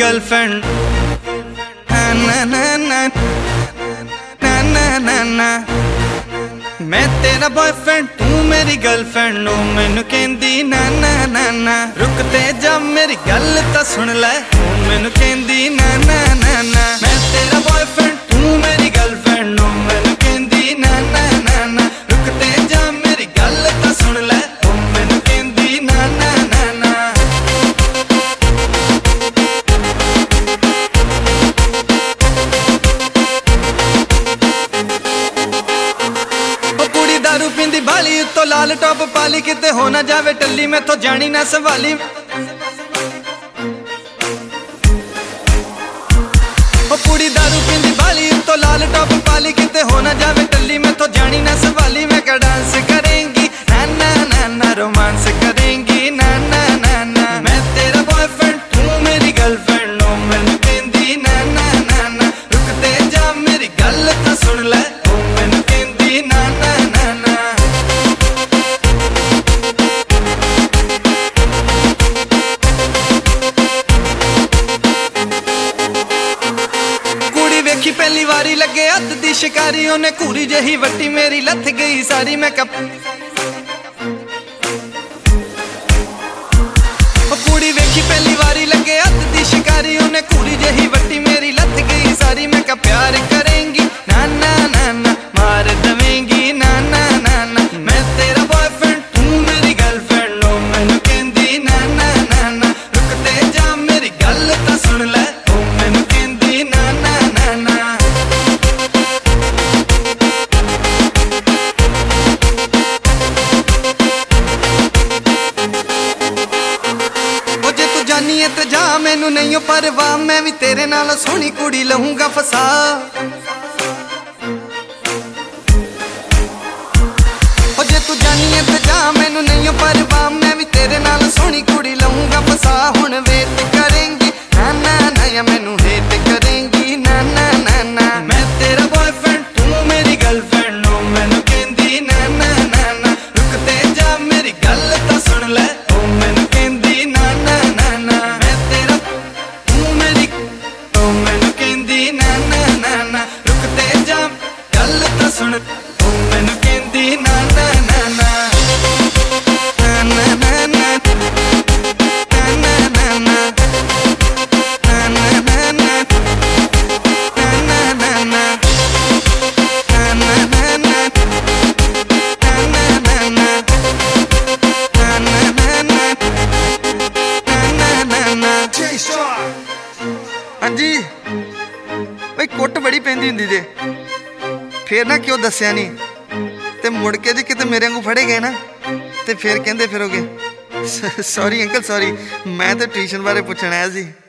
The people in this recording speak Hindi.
गर्लफ्रेंड ना ना ना ना ना ना। मैं तेरा बॉयफ्रेंड तू मेरी गर्लफ्रेंड ओ मैनू कहंदी ना ना ना ना। रुकते जा मेरी गल तां सुन लै ओ मैनू कहंदी ना ना ना ना। मैं तेरा बॉयफ्रेंड तू मेरी गर्लफ्रेंड ओ मैनू कहंदी ना ना ना ना। रुकते जा मेरी गल तां सुन लै ओ मैनू कहंदी ना ना ना ना। दारू पींदी बाली उत्तो लाल टॉप पाली किते हो ना जावे टल्ली मैं तो जानी ना सवाली। पूरी दारू पींदी बाली उत्तो लाल टॉप पाली किते हो ना जावे टल्ली मैं तो जानी ना सवाली। मैं क्या डांस करेंगी ना ना ना ना। रोमांस करेंगी ना ना ना ना। मैं तेरा बॉयफ्रेंड तू मेरी गर्लफ्रेंड ओ मैनू कहंदी ना ना ना ना। रुकते जा मेरी गल तां सुन लै ओ मैनू कहंदी ना ना ना ना। पहली वारी लगे हथ दी शिकारी उन्हें घूरी जही वट्टी मेरी लथ गई सारी। मैं कुड़ी वेखी पहली वारी लगे हथ दी शिकारी उन्हें घूरी जही वट्टी मेरी लथ गई सारी। मैं क्या प्यार करेंगी ना ना ना ना। मार दवेंगी ना ना ना ना। मैं तेरा बॉयफ्रेंड तू मेरी गर्लफ्रेंड ओ मैनू कहंदी ना ना ना ना। रुकते जा मेरी गल तां सुन लै ओ मैनू कहंदी ना ना ना ना। ते जा मैनू नहीं परवाह मैं भी तेरे नाल सोहनी कुड़ी लहूंगा फसा। जे तू जानी है ते जा मैनू नहीं परवाह मैं भी तेरे नाल सोहनी कुड़ी लहूंगा फसा। हुण वेट करेंगी ना ना ना या मैनू हेट करेंगी ना ना ना ना। मैं तेरा बॉयफ्रेंड तू मेरी गर्लफ्रेंड ओ मैनू कहंदी ना ना ना ना। रुकते जा मेरी गल तां सुन लै ओ मैनू कहंदी ना ना ना ना। रुकते जा गल तां सुन ओ मैनू कहंदी ना ना ना ना। ना ना ना ना ना ना ना ना ना हाँ जी बई कुट बड़ी पैंदी हुंदी जे फिर ना क्यों दस्या नहीं ते मुड़ के जी किते मेरे वांगू फड़े गए ना ते फिर कहंदे फिरोगे सॉरी अंकल सॉरी मैं तो ट्यूशन बारे पुछण आया सी।